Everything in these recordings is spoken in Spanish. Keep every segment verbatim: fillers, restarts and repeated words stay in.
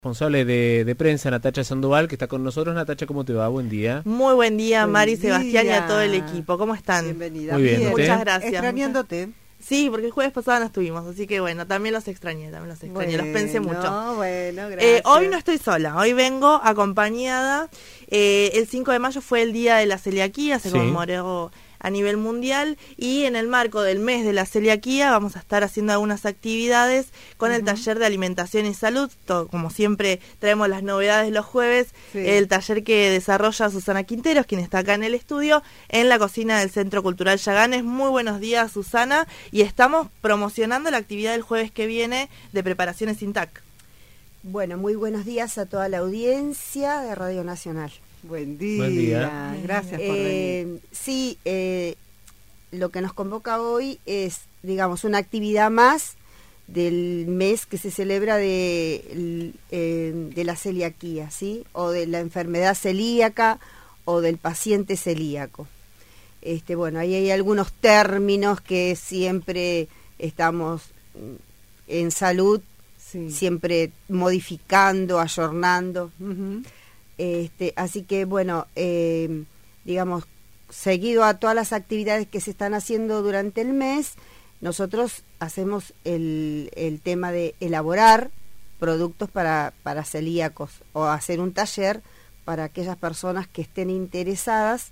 Responsable de, de prensa, Natacha Sandoval, que está con nosotros. Natacha, ¿cómo te va? Buen día. Muy buen día, Buen Mari, día. Sebastián y a todo el equipo. ¿Cómo están? Bienvenida. Muy bien, Bien. ¿usted? Muchas gracias. Extrañándote. Muchas- Sí, porque el jueves pasado no estuvimos, así que bueno, también los extrañé, también los extrañé, los pensé mucho. No, bueno, gracias. Eh, hoy no estoy sola, hoy vengo acompañada. Eh, el cinco de mayo fue el día de la celiaquía, se Sí. conmemoró a nivel mundial y en el marco del mes de la celiaquía vamos a estar haciendo algunas actividades con el taller de alimentación y salud. Todo, como siempre traemos las novedades los jueves, Sí. el taller que desarrolla Susana Quinteros, quien está acá en el estudio, en la cocina del Centro Cultural Yaganes. Muy buenos días, Susana, y estamos promocionando la actividad del jueves que viene de preparaciones Intac. Bueno, muy buenos días a toda la audiencia de Radio Nacional. Buen día. Buen día. Gracias por venir. Eh, sí, eh, lo que nos convoca hoy es, digamos, una actividad más del mes que se celebra de, eh, de la celiaquía, ¿sí? O de la enfermedad celíaca o del paciente celíaco. Este, bueno, ahí hay algunos términos que siempre estamos en salud, Sí. siempre modificando, ayornando. Ujú. Este, así que bueno, eh, digamos, seguido a todas las actividades que se están haciendo durante el mes, nosotros hacemos el, el tema de elaborar productos para, para celíacos o hacer un taller para aquellas personas que estén interesadas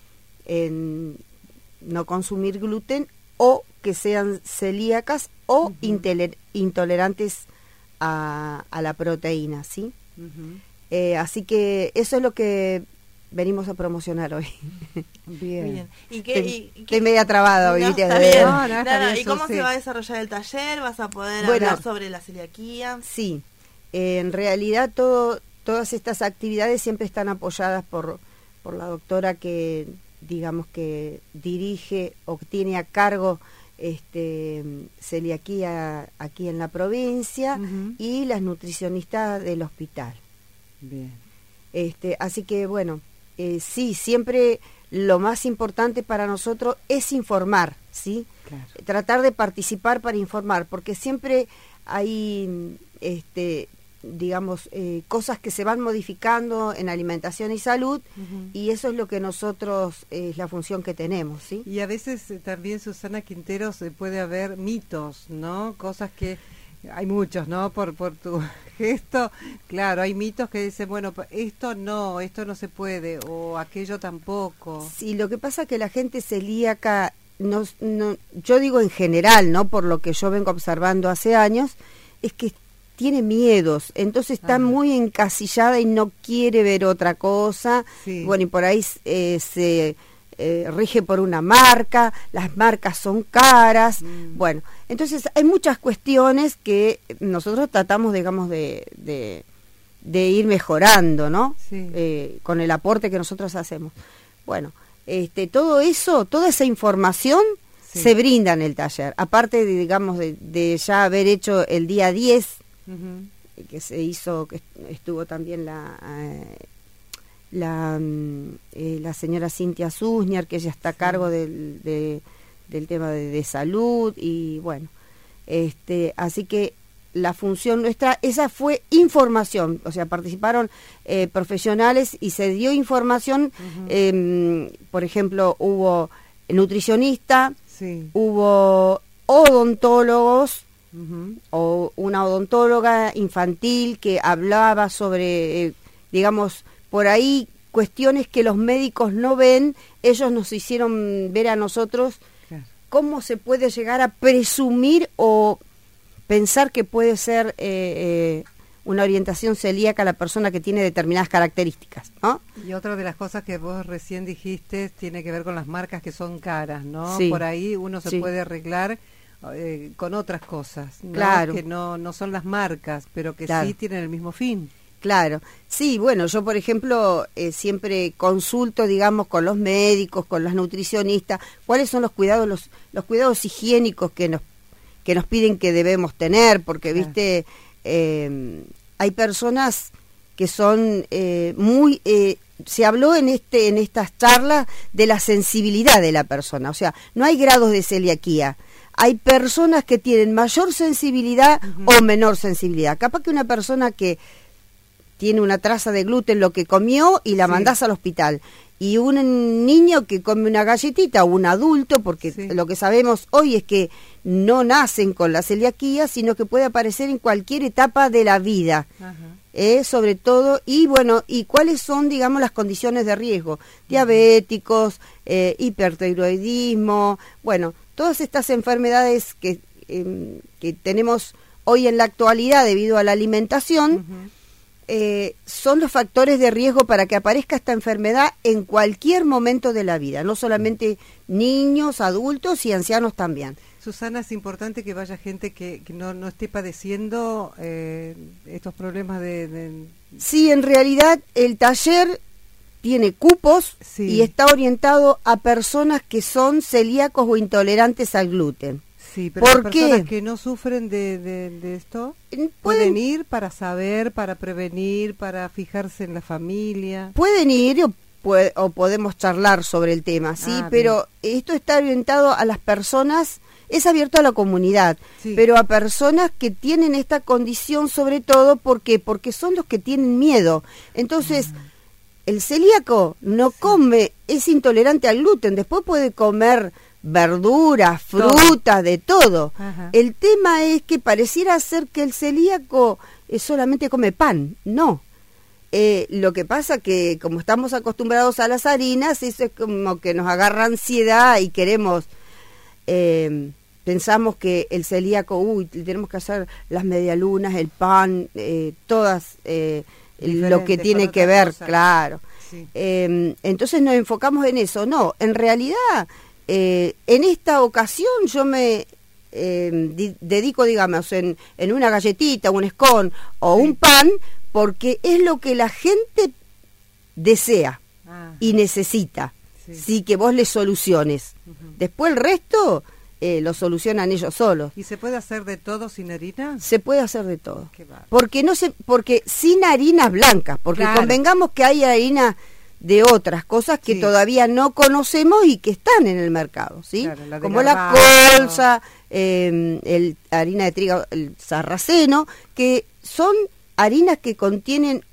en no consumir gluten o que sean celíacas o Ujú. intele- intolerantes a, a la proteína, ¿sí? Ujú. Eh, así que eso es lo que venimos a promocionar hoy. Bien. Bien. ¿Y qué, Estoy, y, y estoy qué- media trabada hoy. No, ¿viste? está bien. No, no, está No, no, bien, ¿y cómo yo se sé. va a desarrollar el taller? ¿Vas a poder Bueno. hablar sobre la celiaquía? Sí, eh, en realidad todo, todas estas actividades siempre están apoyadas por, por la doctora que, digamos, que dirige o que tiene a cargo este, celiaquía aquí en la provincia Ujú. y las nutricionistas del hospital. Bien. Este, así que bueno, eh, sí, siempre lo más importante para nosotros es informar, ¿sí? Claro. Tratar de participar para informar, porque siempre hay, este, digamos, eh, cosas que se van modificando en alimentación y salud, Ujú. y eso es lo que nosotros, eh, es la función que tenemos, ¿sí? Y a veces eh, también, Susana Quinteros, eh, puede haber mitos, ¿no? Cosas que hay muchos, ¿no? Por por tu gesto, claro, hay mitos que dicen, bueno, pa- esto no, esto no se puede, o aquello tampoco. Sí, lo que pasa es que la gente celíaca, no, no, yo digo en general, ¿no? Por lo que yo vengo observando hace años, es que tiene miedos, entonces está Ah. muy encasillada y no quiere ver otra cosa. Sí. Bueno, y por ahí eh, se eh, rige por una marca, las marcas son caras. Mm. Bueno, entonces hay muchas cuestiones que nosotros tratamos, digamos, de, de, de ir mejorando, ¿no? Sí. Eh, con el aporte que nosotros hacemos. Bueno, este, todo eso, toda esa información Sí. se brinda en el taller. Aparte, de, digamos, de, de ya haber hecho el día diez, Ujú. que se hizo, que estuvo también la eh, la, mm, eh, la señora Cintia Susnier, que ella está a cargo del, de- del tema de, de salud, y bueno, este, así que la función nuestra, esa fue información, o sea, participaron eh, profesionales y se dio información. Ujú. eh, por ejemplo, hubo nutricionista, Sí. hubo odontólogos, Ujú. o una odontóloga infantil que hablaba sobre, eh, digamos, por ahí cuestiones que los médicos no ven. Ellos nos hicieron ver a nosotros Claro. cómo se puede llegar a presumir o pensar que puede ser eh, eh, una orientación celíaca a la persona que tiene determinadas características, ¿no? Y otra de las cosas que vos recién dijiste tiene que ver con las marcas que son caras, ¿no? Sí. Por ahí uno se Sí. puede arreglar eh, con otras cosas, ¿no? Claro. Que no, no son las marcas, pero que Claro. sí tienen el mismo fin. Claro, sí, bueno, yo por ejemplo eh, siempre consulto, digamos, con los médicos, con los nutricionistas, cuáles son los cuidados, los, los cuidados higiénicos que nos que nos piden que debemos tener, porque Claro. viste, eh, hay personas que son eh, muy, eh, se habló en este en estas charlas de la sensibilidad de la persona, o sea, no hay grados de celiaquía. Hay personas que tienen mayor sensibilidad uh-huh. o menor sensibilidad. Capaz que una persona que tiene una traza de gluten lo que comió y la Sí. mandás al hospital. Y un niño que come una galletita, o un adulto, porque Sí. lo que sabemos hoy es que no nacen con la celiaquía, sino que puede aparecer en cualquier etapa de la vida. Ajá. Eh, sobre todo, y bueno, y cuáles son, digamos, las condiciones de riesgo, diabéticos, eh, hipertiroidismo, bueno, todas estas enfermedades que, eh, que tenemos hoy en la actualidad debido a la alimentación, Ujú. eh, son los factores de riesgo para que aparezca esta enfermedad en cualquier momento de la vida, no solamente niños, adultos y ancianos también. Susana, es importante que vaya gente que, que no, no esté padeciendo eh, estos problemas de, de- Sí, en realidad el taller tiene cupos Sí. y está orientado a personas que son celíacos o intolerantes al gluten. Sí, pero ¿Por las personas qué? que no sufren de, de, de esto Pueden, pueden ir para saber, para prevenir, para fijarse en la familia. pueden ir o, pue- o podemos charlar sobre el tema, sí, Ah, pero esto está orientado a las personas, es abierto a la comunidad, Sí. pero a personas que tienen esta condición sobre todo, ¿por qué? Porque son los que tienen miedo. Entonces, el celíaco no come, es intolerante al gluten, después puede comer verduras, Todo. frutas, de todo. Ajá. El tema es que pareciera ser que el celíaco eh, solamente come pan, no. Eh, lo que pasa que como estamos acostumbrados a las harinas, eso es como que nos agarra ansiedad y queremos, eh, pensamos que el celíaco, uy, tenemos que hacer las medialunas, el pan, eh, todas eh, lo Diferente, que tiene con que otra ver, cosa. claro. Sí. Eh, entonces nos enfocamos en eso. No, en realidad, eh, en esta ocasión yo me eh, di- dedico, digamos, en, en una galletita, un scone o Sí. un pan, porque es lo que la gente desea Ah, y necesita. sí. Sí, que vos les soluciones. Ujú. Después el resto eh, lo solucionan ellos solos. ¿Y se puede hacer de todo sin harina? Se puede hacer de todo. Qué bárbaro. Porque no se, porque sin harinas blancas, porque Claro. convengamos que hay harina de otras cosas que Sí. todavía no conocemos y que están en el mercado, ¿sí? Claro, la de Como la garbanzo. colza, eh, el harina de trigo, el sarraceno, que son harinas que contienen,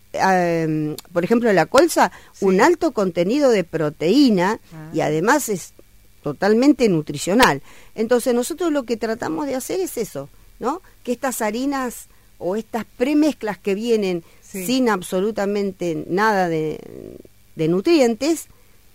eh, por ejemplo, la colza, Sí. un alto contenido de proteína Ah. y además es totalmente nutricional. Entonces nosotros lo que tratamos de hacer es eso, ¿no? Que estas harinas o estas premezclas que vienen Sí. sin absolutamente nada de, de nutrientes,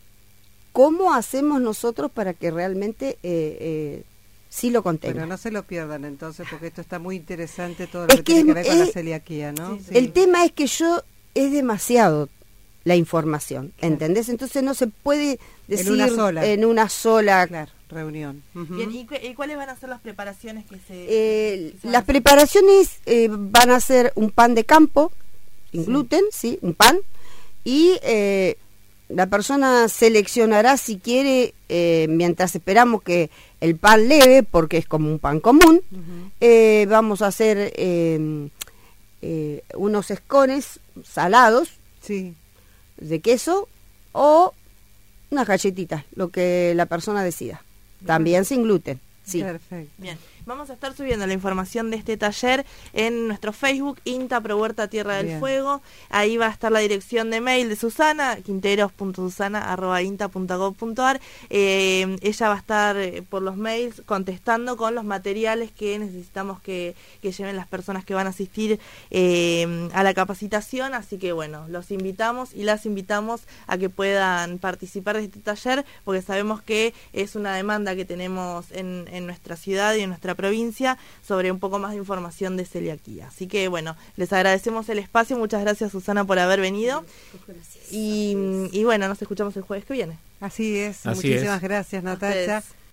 ¿cómo hacemos nosotros para que realmente eh, eh, sí lo contenga? Pero no se lo pierdan entonces, porque esto está muy interesante, todo lo Es que, que tiene que es- ver con la es- celiaquía, ¿no? Sí, Sí. El tema es que yo es demasiado la información, Claro. ¿entendés? Entonces no se puede decir una sola. en una sola. Claro, reunión. Ujú. Bien, ¿y, cu- y cuáles van a ser las preparaciones que se, Eh, que se van a las hacer? preparaciones eh, van a ser un pan de campo, sin Sí. gluten, sí, un pan, y eh, la persona seleccionará si quiere, eh, mientras esperamos que el pan leve, porque es como un pan común, Ujú. eh, vamos a hacer eh, eh, unos escones salados Sí. de queso o unas galletitas, lo que la persona decida. También sin gluten, sí. Perfecto. Bien, vamos a estar subiendo la información de este taller en nuestro Facebook, INTA Pro Huerta Tierra del Bien. Fuego. Ahí va a estar la dirección de mail de Susana, quinteros punto susana arroba inta punto gov punto ar. Eh, ella va a estar eh, por los mails contestando con los materiales que necesitamos que, que lleven las personas que van a asistir eh, a la capacitación. Así que bueno, los invitamos y las invitamos a que puedan participar de este taller, porque sabemos que es una demanda que tenemos en, en nuestra ciudad y en nuestra provincia sobre un poco más de información de celiaquía. Así que bueno, les agradecemos el espacio. Muchas gracias, Susana, por haber venido. Y, y bueno, nos escuchamos el jueves que viene. Así es. Así Muchísimas es. gracias, A Natacha. ustedes.